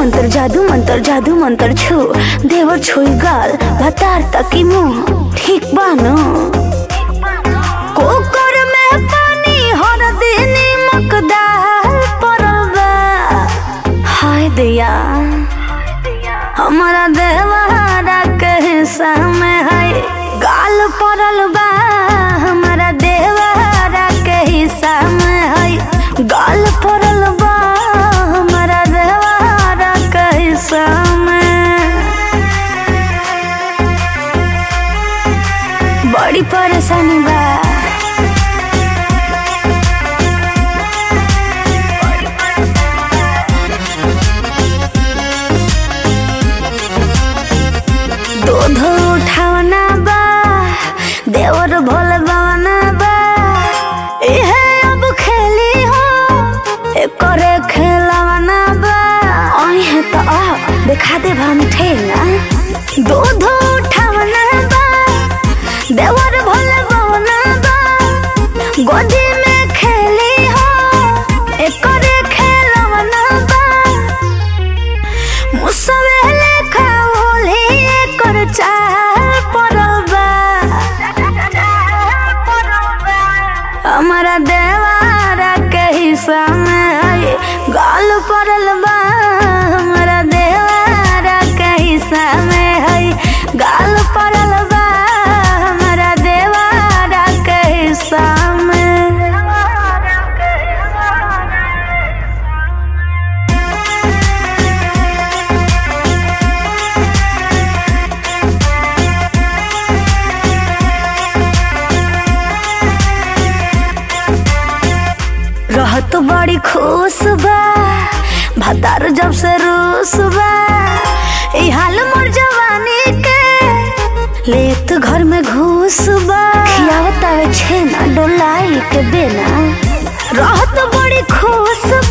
जादू मंतर छू देवर छुई गाल भतार तकी मुंह ठीक बानो कुकर में पानी हर दिन मकदार परल बा हाय दिया हमारा देवरा के हिस्सा में है गाल परल बा हमारा देवरा के हिस्सा में है गाल परल बा हमारा देवरा के हिस्सा में बड़ी परेशानी बा दूध उठावना बा देवर भोल बवना बा इहे अब खेली हो करे खेलवना बा है तो देखा दे हम ठेला दूध उठावना बा देवर भोल बवना बा गोदी में खेली हो करे खेलवना बा मुसवे लेखा होली कर चाल परबा हमारा देवारा के हिस्सा में है गाल परल बा हमारा देवारा के हिस्सा में है गाल परल बा हमारा देवारा के हिस्सा में रहत बड़ी खुश बा भतार जब से रूस बा ई हाल मोर जवानी के लेत घर में घुस बा खियावत आवे छेना डोलाई के बेना रहत बड़ी खुश